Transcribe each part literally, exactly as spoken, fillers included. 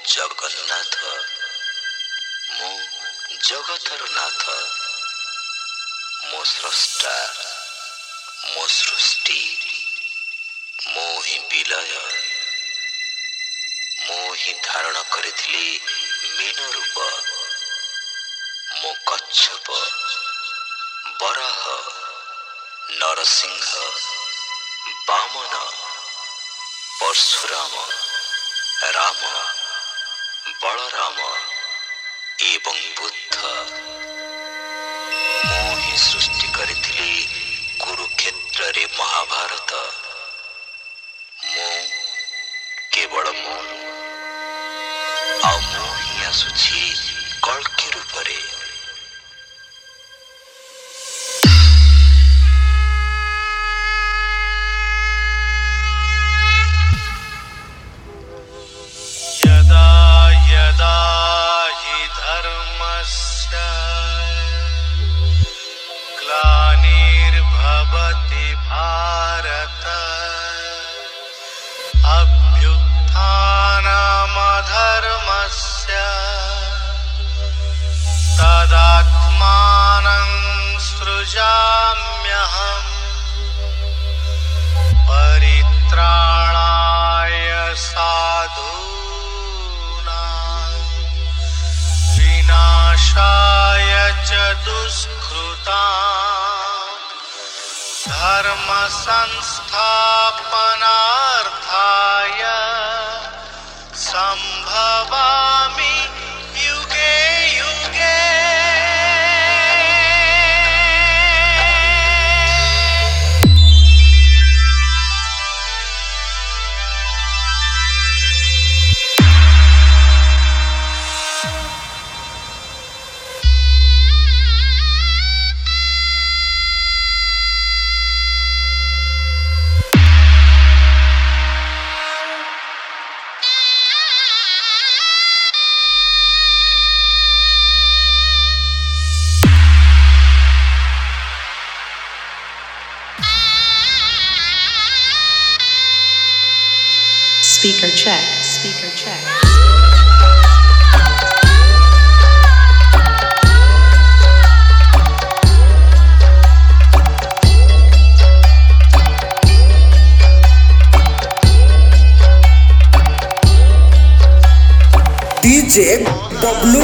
ଜଗନ୍ନାଥ ମୁଁ ଜଗତର ନାଥ, ମୋ ସ୍ରଷ୍ଟା ମୋ ସୃଷ୍ଟି ମୁଁ ହିଁ ବିଲୟ, ମୁଁ ହିଁ ଧାରଣ କରିଥିଲି ମୀନ ରୂପ। ମୁଁ କଚ୍ଛପ, ବରାହ, ନରସିଂହ, ବାମନ, ପରଶୁରାମ, ରାମ, ବଳରାମ ଏବଂ ବୁଦ୍ଧ। ମୁଁ ହିଁ ସୃଷ୍ଟି କରିଥିଲି କୁରୁକ୍ଷେତ୍ରରେ ମହାଭାରତ। ମୁଁ କେବଳ ମୁଁ, ଆଉ ମୁଁ ହିଁ ଆସୁଛି କଳ୍କି ରୂପରେ। यदा यदा हि धर्मस्य ग्लानिर्भवति भारत, अभ्युत्थानमधर्मस्य तदात्मानं सृजाम्यहम्। परित्राणाय साधूनां विनाशाय च दुष्कृतां धर्म संस्थापनार्थाय संभवामि युगे युगे। Speaker check. Speaker check. D J Bablu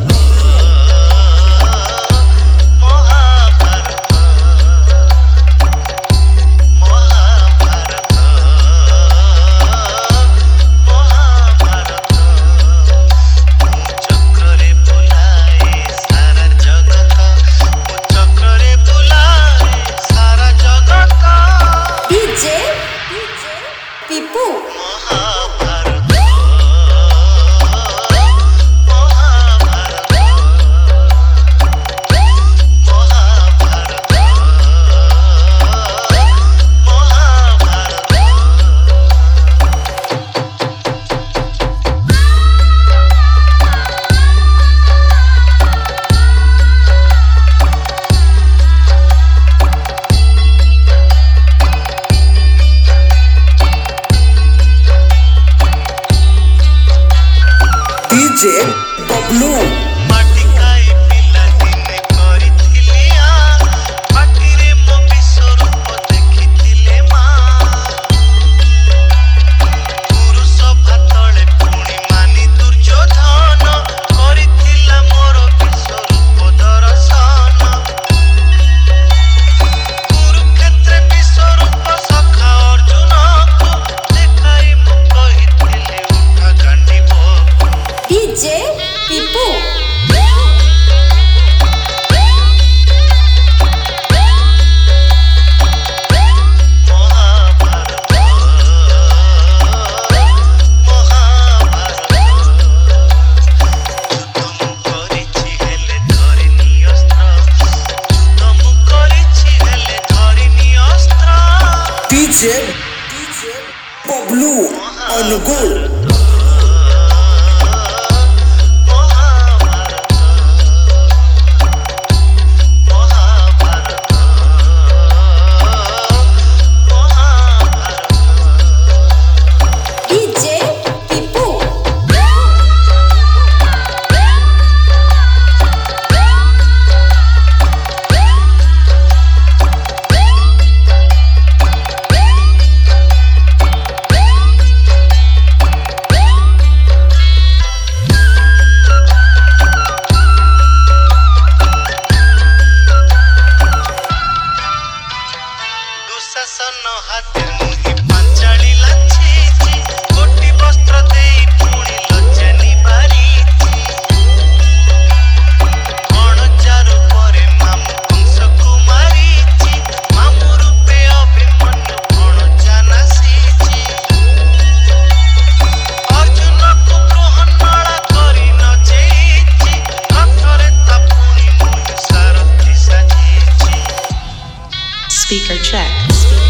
D J Bablu D J Pipu. D J Bablu Anugul D J Pipu. Dushasan ହାତରେ ମୁହିଁ ପାଞ୍ଚାଳି ଲାଞ୍ଛିଛି କୋଟି ବସ୍ତ୍ର ଦେଇ ପୁଣି ଲଜ୍ଜା ନିବାରିଛି କଣ ଚାରୁ ପରେ ମାମୁ କଂସକୁ ମାରିଛି ମାମୁ ରୂପେ ଅଭିମନ୍ୟୁ କଣ ଜାନାସିଛି ଅର୍ଜୁନକୁ ବୃହନ୍ନଳା କରି ନଚେଇଛି ରଥରେ ତା ପୁଣି ମୁହିଁ ସାରଥି ସାଜିଛି Speaker check. Speaker